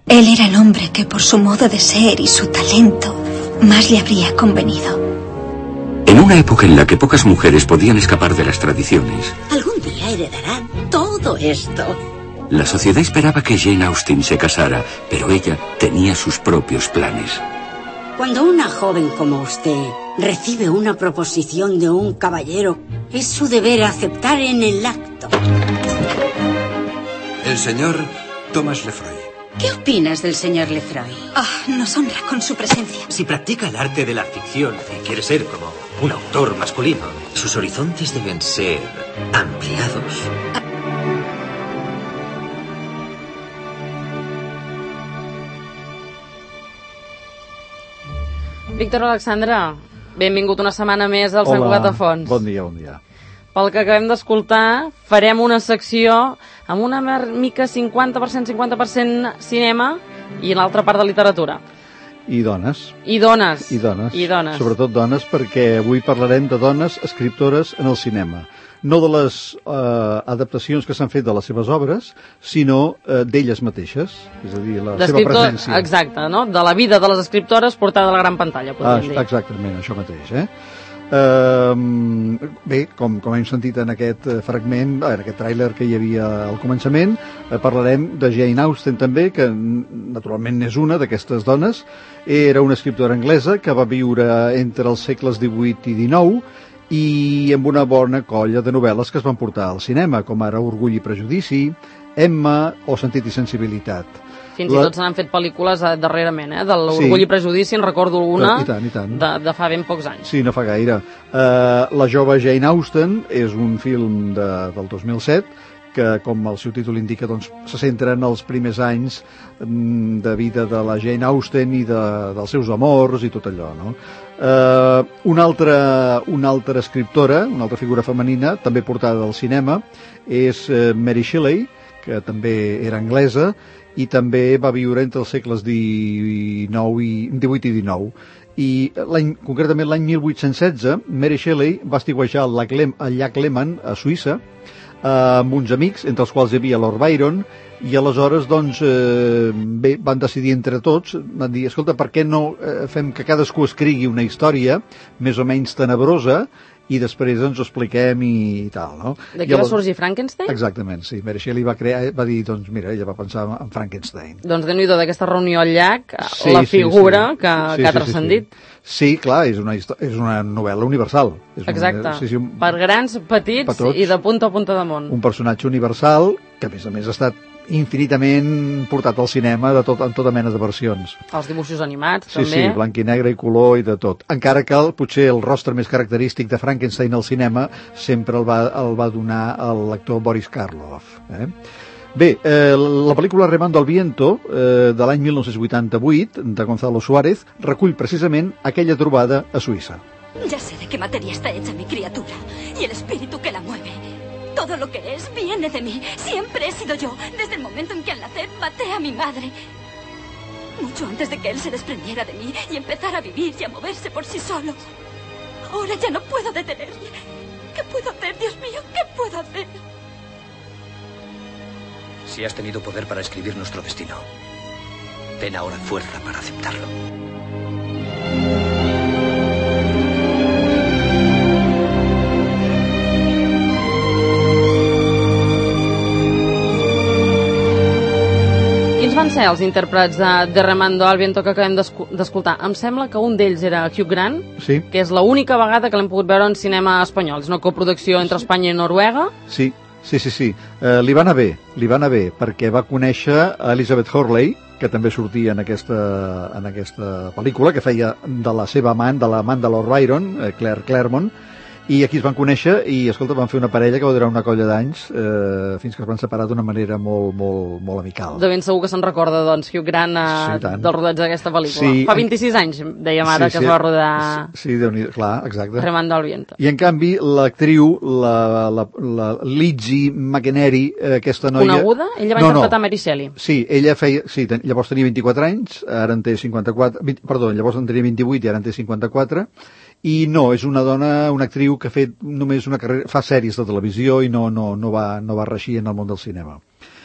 Él era el hombre que por su modo de ser y su talento más le habría convenido. En una época en la que pocas mujeres podían escapar de las tradiciones, algún día heredarán todo esto. La sociedad esperaba que Jane Austen se casara, pero ella tenía sus propios planes. Cuando una joven como usted recibe una proposición de un caballero, es su deber aceptar en el acto. El señor Thomas Lefroy. ¿Qué opinas del señor Lefroy? Nos honra con su presencia. Si practica el arte de la ficción y quiere ser como un autor masculino, sus horizontes deben ser ampliados. Víctor Alexandre, benvingut una setmana més al Sant Cugat de Fons. Bon dia, bon dia. Pel que acabem d'escoltar, farem una secció amb una mica 50% cinema i l'altra part de literatura. I dones. I dones. I dones. I dones. Sobretot dones, perquè avui parlarem de dones escriptores en el cinema. No de les adaptacions que s'han fet de les seves obres, sinó d'elles mateixes, és a dir, la seva presència. Exacte, no? De la vida de les escriptores portada a la gran pantalla, podríem dir. Exactament, això mateix, Bé, com hem sentit en aquest fragment, en aquest tràiler que hi havia al començament, parlarem de Jane Austen també, que naturalment n'és una d'aquestes dones. Era una escriptora anglesa que va viure entre els segles XVIII i XIX i amb una bona colla de novel·les que es van portar al cinema, com ara Orgull i prejudici, Emma o Sentit i sensibilitat. Fins i tot se n'han fet pel·lícules darrerament, de l'Orgull i prejudici, en recordo alguna de fa ben pocs anys. Sí, no fa gaire. La jove Jane Austen és un film del 2007 que, com el seu títol indica, doncs, se centra en els primers anys de vida de la Jane Austen i dels seus amors i tot allò, no? Una altra escriptora, una altra figura femenina, també portada al cinema, és Mary Shelley, que també era anglesa, i també va viure entre els segles XVIII i XIX. I concretament l'any 1816, Mary Shelley va estiuejar al llac Léman, a Suïssa, amb uns amics, entre els quals hi havia Lord Byron, i aleshores, doncs, bé, van decidir entre tots, van dir, escolta, per què no fem que cadascú escrigui una història més o menys tenebrosa i després ens ho expliquem i tal, no? D'aquí va sorgir Frankenstein? Exactament, sí. Mary Shelley va dir, doncs, mira, ella va pensar en Frankenstein. Doncs déu-n'hi-do d'aquesta reunió al llac, la figura que ha transcendit. Sí, clar, és una novel·la universal. Exacte, per grans, petits i de punta a punta de món. Un personatge universal que, a més ha estat infinitament portat al cinema en tota mena de versions. Els dibuixos animats, també. Sí, blanc i negre i color i de tot. Encara que potser el rostre més característic de Frankenstein al cinema sempre el va donar l'actor Boris Karloff. Bé, la pel·lícula Remando al viento, de l'any 1988, de Gonzalo Suárez, recull precisament aquella trobada a Suïssa. Ya sé de qué materia está hecha mi criatura y el espíritu que la mueve. Todo lo que es viene de mí. Siempre he sido yo. Desde el momento en que al nacer maté a mi madre. Mucho antes de que él se desprendiera de mí y empezara a vivir y a moverse por sí solo. Ahora ya no puedo detenerle. ¿Qué puedo hacer, Dios mío? ¿Qué puedo hacer? Si has tenido poder para escribir nuestro destino, ten ahora fuerza para aceptarlo. Quins van ser els intèrprets de Remando al viento que acabem d'escoltar? Em sembla que un d'ells era Hugh Grant, sí, que és l'única vegada que l'hem pogut veure en cinema espanyol. És una coproducció entre Espanya i Noruega. Sí. Li va anar bé, perquè va conèixer Elizabeth Hurley, que també sortia en aquesta pel·lícula, que feia de la seva amant, de l'amant de Lord Byron, Claire Claremont, i aquí es van conèixer i, escolta, van fer una parella que va durar una colla d'anys fins que es van separar d'una manera molt amical. De ben segur que se'n recorda, doncs, Hugh Grant del rodatge d'aquesta pel·lícula. Sí, fa 26 anys, dèiem ara, que es va rodar... Sí, clar, exacte. Remando al viento. I, en canvi, l'actriu, la Lizzie McInerney, aquesta noia... Coneguda? Ella va interpretar Mary Shelley. Sí, ella feia... Sí, llavors tenia 24 anys, ara en té 54... Perdó, llavors en tenia 28 i ara en té 54... I no, és una dona, una actriu que ha fet només una carrera, fa sèries de televisió i no va reeixir en el món del cinema.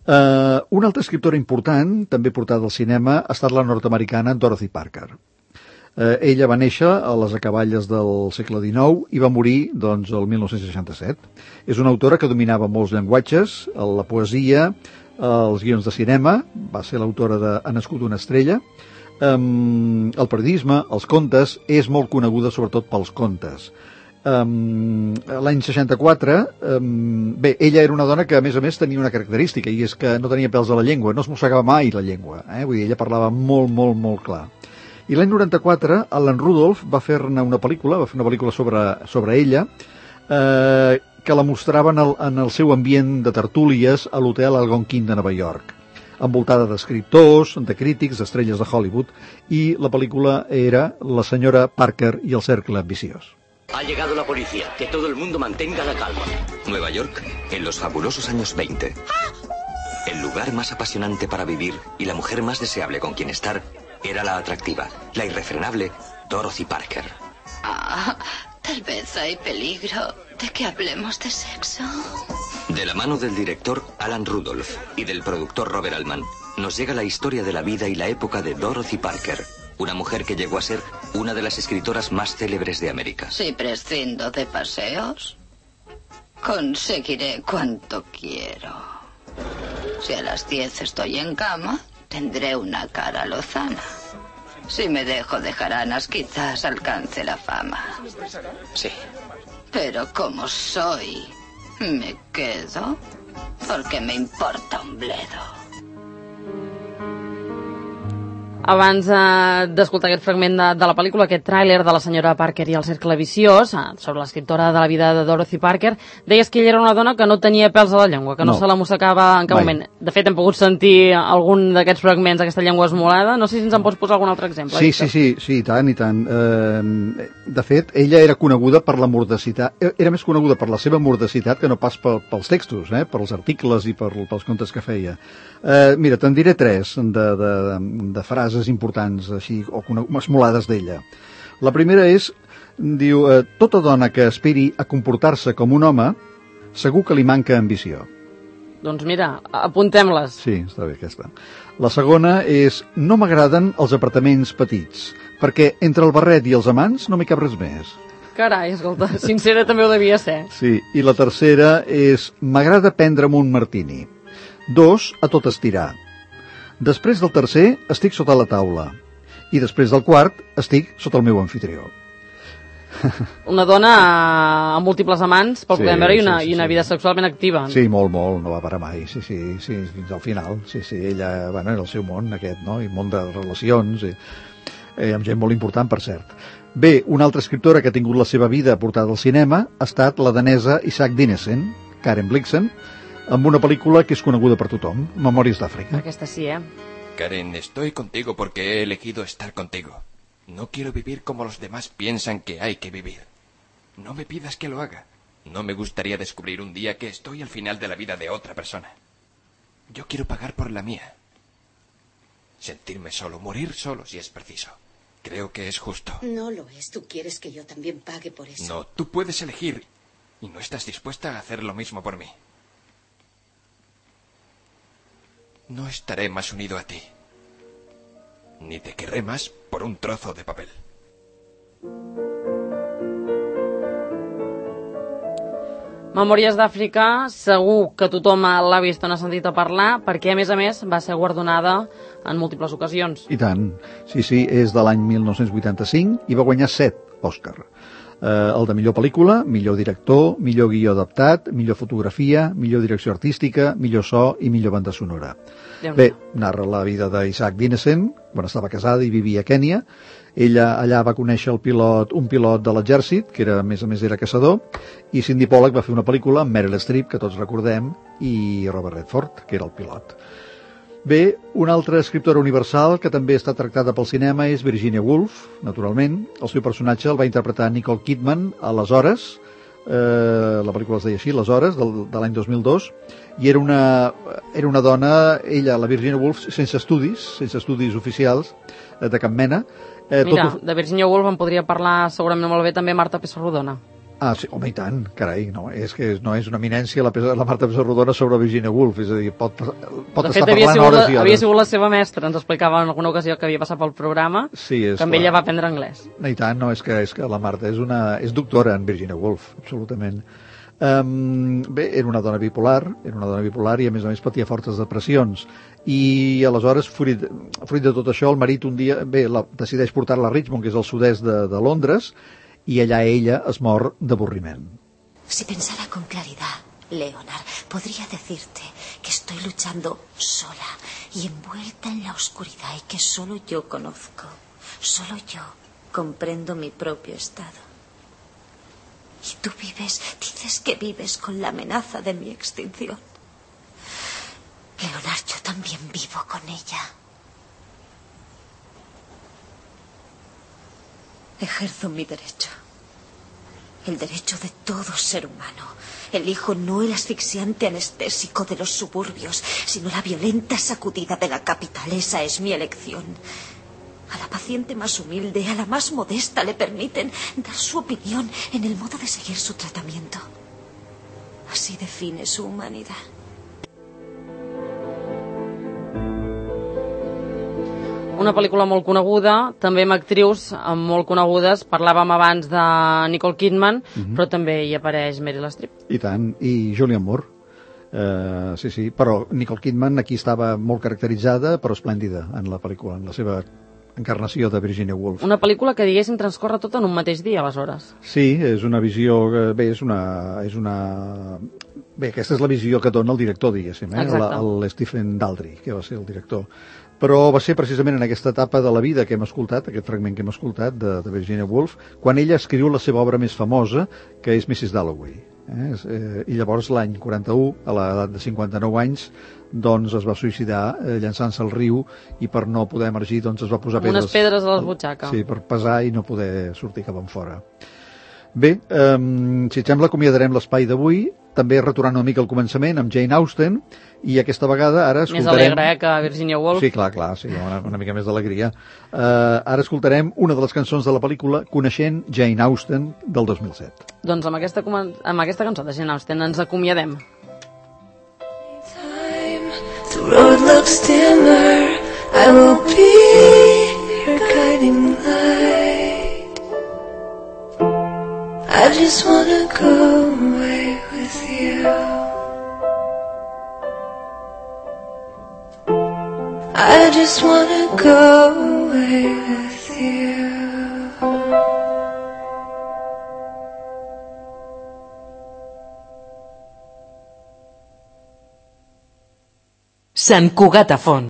Una altra escriptora important, també portada al cinema, ha estat la nord-americana Dorothy Parker. Ella va néixer a les acaballes del segle XIX i va morir, doncs, el 1967. És una autora que dominava molts llenguatges, la poesia, els guions de cinema, va ser l'autora de Ha nascut una estrella, el periodisme, els contes, és molt coneguda sobretot pels contes. L'any 64, bé, ella era una dona que a més tenia una característica, i és que no tenia pèls a la llengua, no es mossegava mai la llengua, vull dir, ella parlava molt, molt, molt clar. I l'any 94, Alan Rudolph va fer una pel·lícula sobre ella, que la mostraven en el seu ambient de tertúlies a l'hotel Algonquin de Nova York, envoltada d'escriptors, de crítics, d'estrelles de Hollywood, i la pel·lícula era La senyora Parker i el cercle viciós. Ha llegado la policía. Que todo el mundo mantenga la calma. Nueva York, en los fabulosos años 20. El lugar más apasionante para vivir y la mujer más deseable con quien estar era la atractiva, la irrefrenable Dorothy Parker. Tal vez hay peligro de que hablemos de sexo. De la mano del director Alan Rudolph y del productor Robert Altman, nos llega la historia de la vida y la época de Dorothy Parker, una mujer que llegó a ser una de las escritoras más célebres de América. Si prescindo de paseos, conseguiré cuanto quiero. Si a las 10 estoy en cama, tendré una cara lozana. Si me dejo de jaranas, quizás alcance la fama. Sí. Pero como soy, me quedo porque me importa un bledo. Abans d'escoltar aquest fragment de la pel·lícula, aquest tràiler de la senyora Parker i el cercle viciós, sobre l'escriptora de la vida de Dorothy Parker, deies que ella era una dona que no tenia pèls a la llengua, que no se la mossegava en cap moment. De fet, hem pogut sentir algun d'aquests fragments, aquesta llengua esmolada. No sé si ens en pots posar algun altre exemple. Sí, i tant, i tant. De fet, ella era coneguda per la mordacitat. Era més coneguda per la seva mordacitat que no pas pels textos, pels articles i pels contes que feia. Mira, te'n diré 3 de frases importants així, o esmolades d'ella. La primera és, diu, tota dona que aspiri a comportar-se com un home segur que li manca ambició. Doncs mira, apuntem-les. Sí, està bé aquesta. La segona és, no m'agraden els apartaments petits, perquè entre el barret i els amants no m'hi cap res més. Carai, escolta, sincera també ho devia ser. Sí, i la tercera és, m'agrada prendre'm un martini. 2, a tot estirar. Després del tercer, estic sota la taula. I després del quart, estic sota el meu anfitrió. Una dona amb múltiples amants, pel que podem veure, i una vida sexualment activa. Sí, molt, no va parar mai. Sí, fins al final. Sí, ella, bueno, era el seu món aquest, no? I món de relacions, amb gent molt important, per cert. Bé, una altra escriptora que ha tingut la seva vida portada al cinema ha estat la danesa Isak Dinesen, Karen Blixen, amb una pel·lícula que és coneguda per tothom, Memòries d'Àfrica. Aquesta sí, Karen, estoy contigo porque he elegido estar contigo. No quiero vivir como los demás piensan que hay que vivir. No me pidas que lo haga. No me gustaría descubrir un día que estoy al final de la vida de otra persona. Yo quiero pagar por la mía. Sentirme solo, morir solo si es preciso. Creo que es justo. No lo es. Tú quieres que yo también pague por eso. No, tú puedes elegir y no estás dispuesta a hacer lo mismo por mí. No estaré más unido a ti. Ni te querré más por un trozo de papel. Memòries d'Àfrica, segur que tothom l'ha vist o n'ha sentit a parlar, perquè, a més, va ser guardonada en múltiples ocasions. I tant. Sí, és de l'any 1985 i va guanyar 7 Òscar. El de millor pel·lícula, millor director, millor guió adaptat, millor fotografia, millor direcció artística, millor so i millor banda sonora. Bé, narra la vida d'Isak Dinesen, quan estava casada i vivia a Kènia. Ella allà va conèixer un pilot de l'exèrcit, que a més era caçador, i Cindy Pollack va fer una pel·lícula amb Meryl Streep, que tots recordem, i Robert Redford, que era el pilot. Bé, una altra escriptora universal que també està tractada pel cinema és Virginia Woolf, naturalment. El seu personatge el va interpretar Nicole Kidman a Les Hores, la pel·lícula es deia així, Les Hores, de l'any 2002, i era una dona, ella, la Virginia Woolf, sense estudis oficials de cap mena. Mira, de Virginia Woolf en podria parlar segurament molt bé també Marta Pessarrodona. Ah, sí, home, i tant, carai, no, és que no és una eminència la Marta Pessarrodona sobre Virginia Woolf, és a dir, pot estar parlant hores i hores. Havia sigut la seva mestra, ens explicava en alguna ocasió que havia passat pel programa, sí, que amb ella va aprendre anglès. I tant, no, és que la Marta és doctora en Virginia Woolf, absolutament. Bé, era una dona bipolar i a més patia fortes depressions, i aleshores, fruit de tot això, el marit un dia decideix portar-la a Richmond, que és al sud-est de Londres, y allá ella es mor d'avorriment. Si pensara con claridad, Leonard, podría decirte que estoy luchando sola y envuelta en la oscuridad y que solo yo conozco, solo yo comprendo mi propio estado. Y tú dices que vives con la amenaza de mi extinción. Leonard, yo también vivo con ella. Ejerzo mi derecho. El derecho de todo ser humano. Elijo no el asfixiante anestésico de los suburbios, sino la violenta sacudida de la capital. Esa es mi elección. A la paciente más humilde, a la más modesta, le permiten dar su opinión en el modo de seguir su tratamiento. Así define su humanidad. Una pel·lícula molt coneguda, també amb actrius molt conegudes. Parlàvem abans de Nicole Kidman, però també hi apareix Meryl Streep. I tant, i Julianne Moore. Sí, però Nicole Kidman aquí estava molt caracteritzada, però esplèndida en la pel·lícula, en la seva encarnació de Virginia Woolf. Una pel·lícula que, diguéssim, transcorre tot en un mateix dia, aleshores. Sí, és una visió... Bé, aquesta és la visió que dona el director, diguéssim, el Stephen Daldry, que va ser el director. Però va ser precisament en aquesta etapa de la vida que hem escoltat, aquest fragment que hem escoltat de Virginia Woolf, quan ella escriu la seva obra més famosa, que és Mrs. Dalloway. I llavors l'any 41, a l'edat de 59 anys, doncs es va suïcidar llançant-se al riu, i per no poder emergir doncs es va posar pedres... Unes pedres a l'esbutxaca. Sí, per pesar i no poder sortir cap enfora. Bé, si et sembla, acomiadarem l'espai d'avui, també retornant una mica al començament amb Jane Austen, i aquesta vegada ara escoltarem... Més alegre, que Virginia Woolf. Sí, clar, sí, una mica més d'alegria. Ara escoltarem una de les cançons de la pel·lícula Coneixent Jane Austen del 2007. Doncs amb aquesta cançó de Jane Austen ens acomiadem. The road looks dimmer, I will be your guiding light. I just wanna go away with you. I just wanna go away with you. Sant Cugat a Font.